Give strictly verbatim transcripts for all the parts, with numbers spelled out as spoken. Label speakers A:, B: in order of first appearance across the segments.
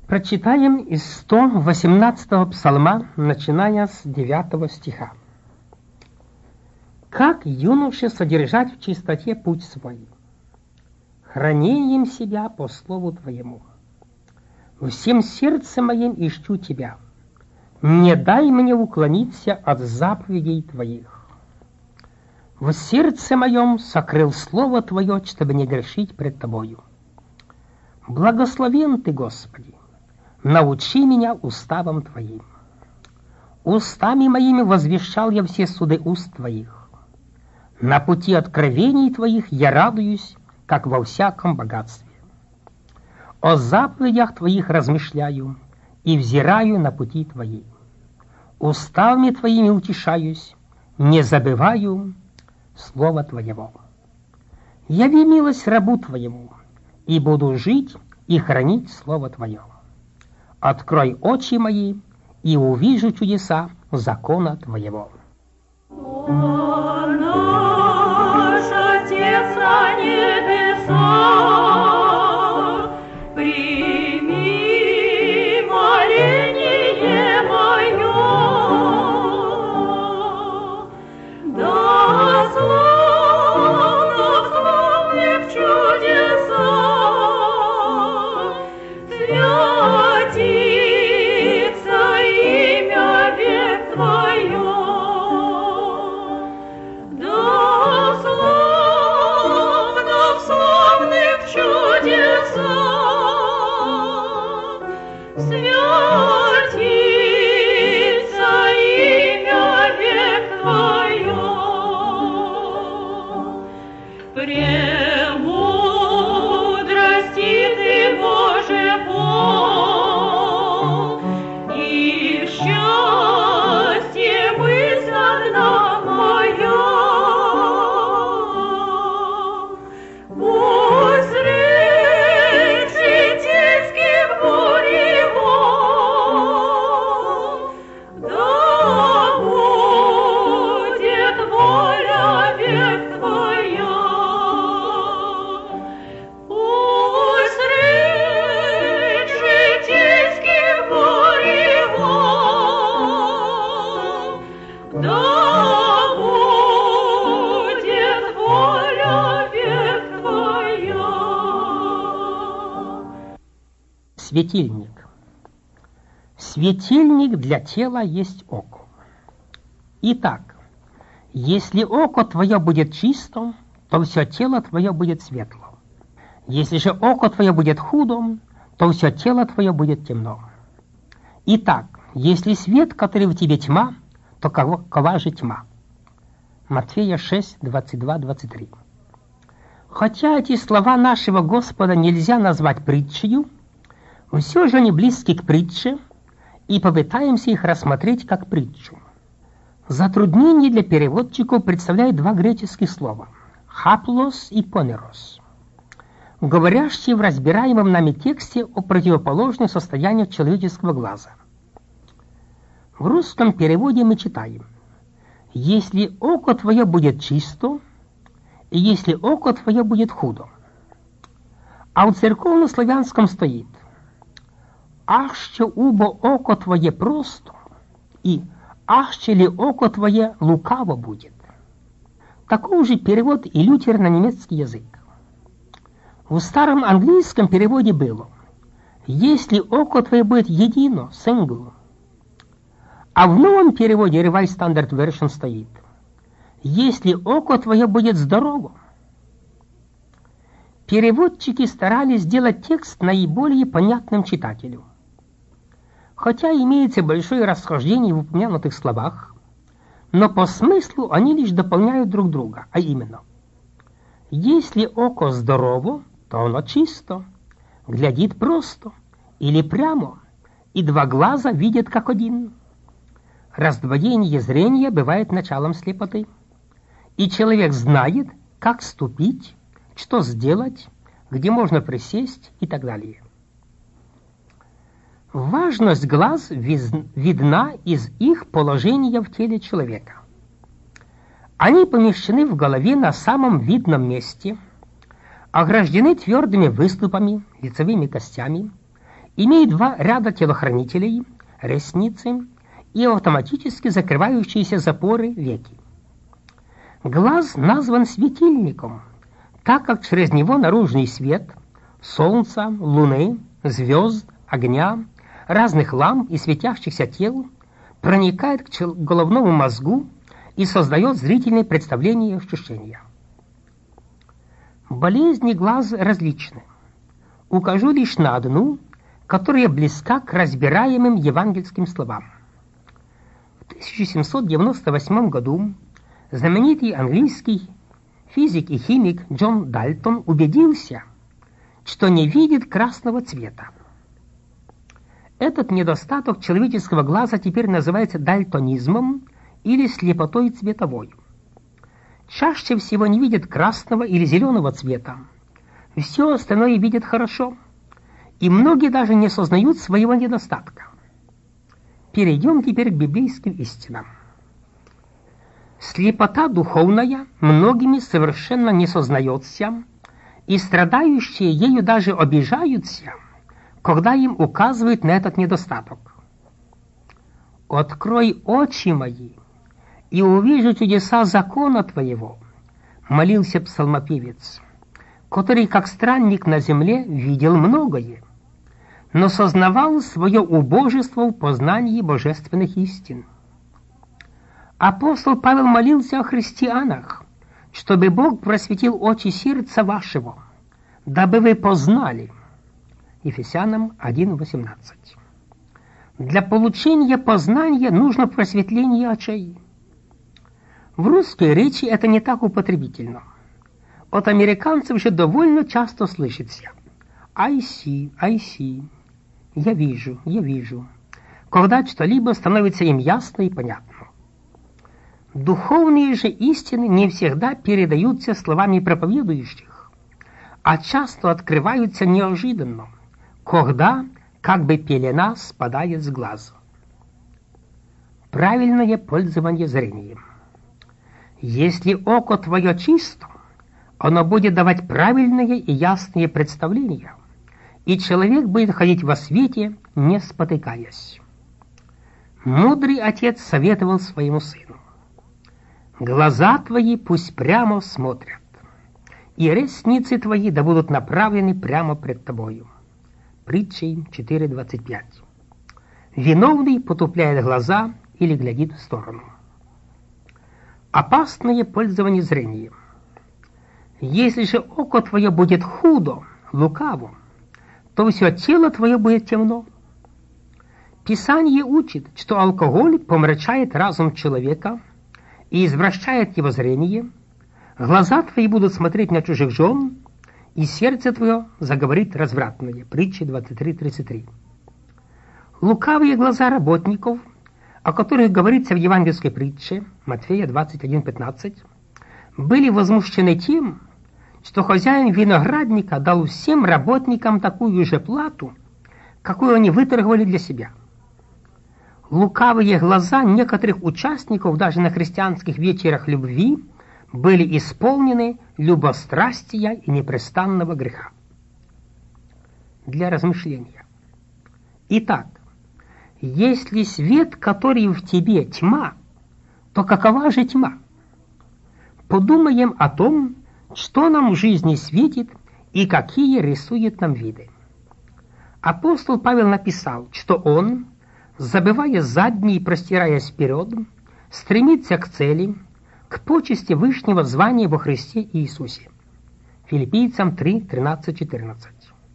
A: Прочитаем из сто восемнадцатого псалма, начиная с девятого стиха. «Как юноше содержать в чистоте путь свой? Храни им себя по слову Твоему. Всем сердцем моим ищу Тебя. Не дай мне уклониться от заповедей Твоих. В сердце моем сокрыл слово Твое, чтобы не грешить пред Тобою. Благословен Ты, Господи, научи меня уставам Твоим. Устами моими возвещал я все суды уст Твоих. На пути откровений Твоих я радуюсь, как во всяком богатстве. О заповедях Твоих размышляю и взираю на пути Твои. Уставами Твоими утешаюсь, не забываю слова Твоего. Яви милость рабу Твоему, и буду жить и хранить слово Твое. Открой очи мои, и увижу чудеса закона Твоего».
B: О, наш Отец на небесах, прими моление мое, да славно вспомнив чудеса, святится имя век Твое.
A: Светильник. Светильник для тела есть око. Итак, если око твое будет чисто, то все тело твое будет светло. Если же око твое будет худо, то все тело твое будет темно. Итак, если свет, который в тебе тьма, то какова же тьма? Матфея шесть, двадцать два двадцать три. Хотя эти слова нашего Господа нельзя назвать притчею, все же они близки к притче, и попытаемся их рассмотреть как притчу. Затруднение для переводчиков представляет два греческих слова – «хаплос» и «понерос», говорящие в разбираемом нами тексте о противоположных состояниях человеческого глаза. В русском переводе мы читаем: «Если око твое будет чисто, и если око твое будет худо». А в церковно-славянском стоит: «Аще убо око твое просто, и аще ли око твое лукаво будет». Таков же перевод и Лютер на немецкий язык. В старом английском переводе было: «Если око твое будет едино, single». А в новом переводе Revised Standard Version стоит: «Если око твое будет здорово». Переводчики старались сделать текст наиболее понятным читателю. Хотя имеется большое расхождение в упомянутых словах, но по смыслу они лишь дополняют друг друга, а именно: если око здорово, то оно чисто, глядит просто или прямо, и два глаза видят как один. Раздвоение зрения бывает началом слепоты, и человек знает, как ступить, что сделать, где можно присесть и так далее. Важность глаз видна из их положения в теле человека. Они помещены в голове на самом видном месте, ограждены твердыми выступами, лицевыми костями имеет два ряда телохранителей, ресницы и автоматически закрывающиеся запоры веки. Глаз назван светильником, так как через него наружный свет солнца, луны, звезд, огня, разных ламп и светящихся тел проникает к головному мозгу и создает зрительные представления и ощущения. Болезни глаза различны. Укажу лишь на одну, которая близка к разбираемым евангельским словам. В тысяча семьсот девяносто восьмом году знаменитый английский физик и химик Джон Дальтон убедился, что не видит красного цвета. Этот недостаток человеческого глаза теперь называется дальтонизмом или слепотой цветовой. Чаще всего не видят красного или зеленого цвета. Все остальное видят хорошо, и многие даже не сознают своего недостатка. Перейдем теперь к библейским истинам. Слепота духовная многими совершенно не сознается, и страдающие ею даже обижаются, когда им указывают на этот недостаток. «Открой очи мои, и увижу чудеса закона Твоего», молился псалмопевец, который, как странник на земле, видел многое, но сознавал свое убожество в познании божественных истин. Апостол Павел молился о христианах, чтобы Бог просветил очи сердца вашего, дабы вы познали. Ефесянам один восемнадцать. Для получения познания нужно просветление очей. В русской речи это не так употребительно. От американцев же довольно часто слышится «I see, I see», «я вижу, я вижу», когда что-либо становится им ясно и понятно. Духовные же истины не всегда передаются словами проповедующих, а часто открываются неожиданно, когда как бы пелена спадает с глаз. Правильное пользование зрением. Если око твое чисто, оно будет давать правильные и ясные представления, и человек будет ходить во свете, не спотыкаясь. Мудрый отец советовал своему сыну: «Глаза твои пусть прямо смотрят, и ресницы твои да будут направлены прямо пред тобою». Притчей четыре двадцать пять. Виновный потупляет глаза или глядит в сторону. Опасное пользование зрением. Если же око твое будет худо, лукаво, то все тело твое будет темно. Писание учит, что алкоголь помрачает разум человека и извращает его зрение, глаза твои будут смотреть на чужих жен, и сердце твое заговорит развратное. Притча двадцать три тридцать три. Лукавые глаза работников, о которых говорится в евангельской притче Матфея двадцать один пятнадцать, были возмущены тем, что хозяин виноградника дал всем работникам такую же плату, какую они выторговали для себя. Лукавые глаза некоторых участников даже на христианских вечерах любви были исполнены любострастия и непрестанного греха. Для размышления. Итак, если свет, который в тебе, тьма, то какова же тьма? Подумаем о том, что нам в жизни светит и какие рисует нам виды. Апостол Павел написал, что он, забывая задние и простираясь вперед, стремится к цели, к почести вышнего звания во Христе Иисусе. Филиппийцам три тринадцать четырнадцать.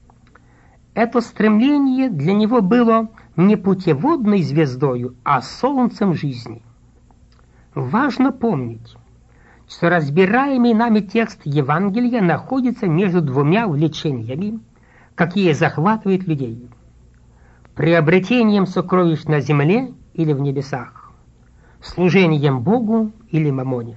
A: Это стремление для него было не путеводной звездою, а солнцем жизни. Важно помнить, что разбираемый нами текст Евангелия находится между двумя влечениями, какие захватывают людей: приобретением сокровищ на земле или в небесах, служением Богу или мамоне.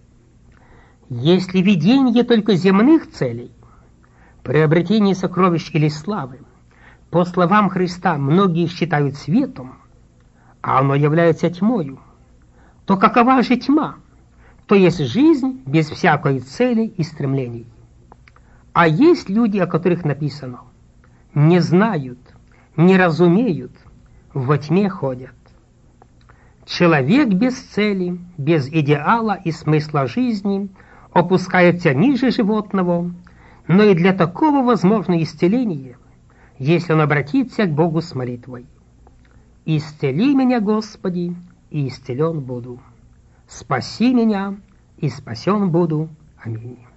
A: Если видение только земных целей, приобретение сокровищ или славы, по словам Христа, многие считают светом, а оно является тьмою, то какова же тьма? То есть жизнь без всякой цели и стремлений. А есть люди, о которых написано: не знают не разумеют, во тьме ходят. Человек без цели, без идеала и смысла жизни опускается ниже животного, но и для такого возможно исцеление, если он обратится к Богу с молитвой. «Исцели меня, Господи, и исцелен буду. Спаси меня, и спасен буду. Аминь».